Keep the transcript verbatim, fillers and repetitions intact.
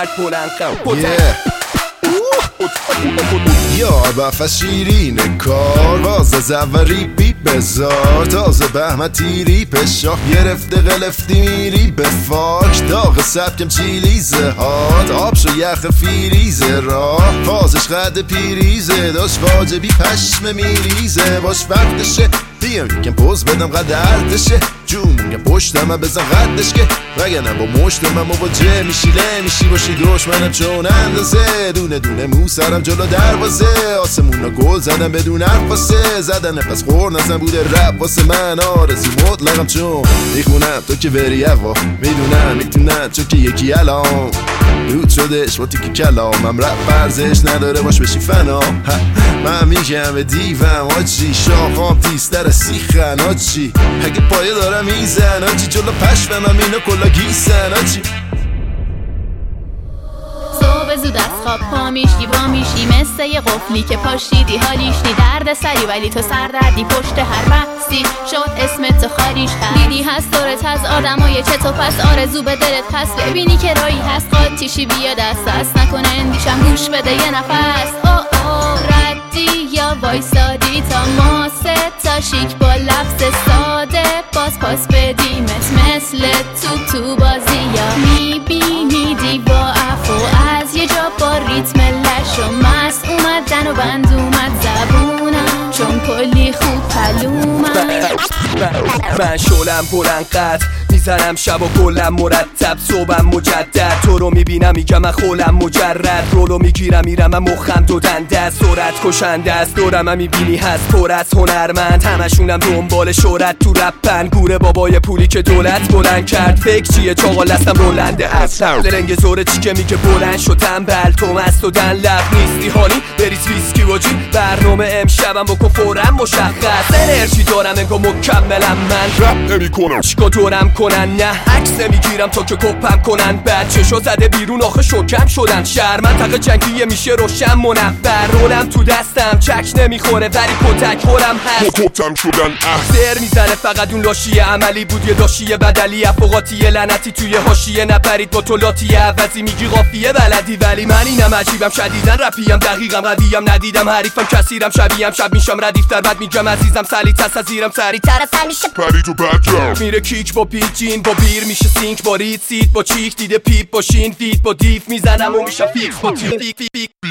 مرد بلند قد یار بفت شیرین کار باز زوری بی بزار تازه بهمت تیری پشاه گرفته قلفتی میری به فاک داغ سبکم چیلیزه هات آب شو یخ فیریزه راه فازش قد پیریزه داشت واجبی پشم میریزه باش وقتشه دیگه میگم پوز بدم قدرتشه جون میگم پشتم بزن قدش که وگرنه با مشتم مواجه میشی له میشی باشی دشمنم چون اندازه دونه دونه مو سرم جلو دروازه آسمونا گل زدم بدون حرفاسه زدن پس خور نزن بوده رب واسه من آرزی مطلقم چون میخونم تو که بری اقوا میدونم میتونم چون که یکی الان دود شدش با تیکی کلامم رب برزش نداره باش بشی فنا من میگم به دیوم آجی شاخام تیستر سیخن آجی اگه پایه دارم میزن آجی جلو پشمم هم اینا کلا گیسن آجی صبح زود از خواب پا میشی با میشی مثل یه قفلی که پاشیدی حالیش نی درد سری ولی تو سردردی پشت هر بحثی شد اسمت تو خاریش هست دیدی هست دورت از آدمای چطور پس آرزو به دلت پس ببینی که رایی هست قاطیشی بیا دست دست نکنه اندیشم گوش بده یه نفس او او ردی یا وایسادی تا ماسه تا شیک با لفظ ساده باز پاس بدیمت مثل تو تو بازی یا میبینی دیبا افو از یه جا با ریتم لش و مست اومدن و بند اومد زبونم چون کلی خوب پلومم من شلم بلند قد میزنم شب و کلم مرتب صبحم مجدد تو رو میبینم میگم من خولم مجرد رولو میگیرم میرم من مخم دو دنده است سرعت کشنده است دورم هم میبینی هست پر از هنرمند همشونم دنبال شهرت تو رپن گوره بابای پولی که دولت بلند کرد فکر چیه چاقال هستم رولنده اصلا لنگ زوره چی که میگه بلند شد تنبل تو مست و دن لب نیستی حالی بریز ویسکی و جین برنامه امشبم بکن فورا مشخص انرژی دارم انگار مکملم من رپ نمی کنم چیکار دورم کنن نه عکس نمیگیرم تا که کپم کنن بچه‌شو زده بیرون آخه شوکم شدن شهر منطقه جنگیه میشه روشن منفر رولم تو دستم چک نمیخوره ولی کتک خورم هست کتم شدن سر میزنه فقط اون لاشی عملی بود یه داشیه بدلی افقاتی لعنتی توی حاشیه نپرید با تو لاتی عوضی میگی قافیه بلدی ولی من اینم عجیبم شدیدن رپیم دقیقم قویم ندیدم حریفم کثیرم شبیهم شب میشم ردیفتر بعد میگم عزیزم سلیت هست از زیرم سریعتر از همیشه پرید و بد میره کیک با پیچین با بیر میشه سینک با ریت سیت با چیک دیده پیپ با شین فیت با دیف میزنم و میشم فیکس با تیک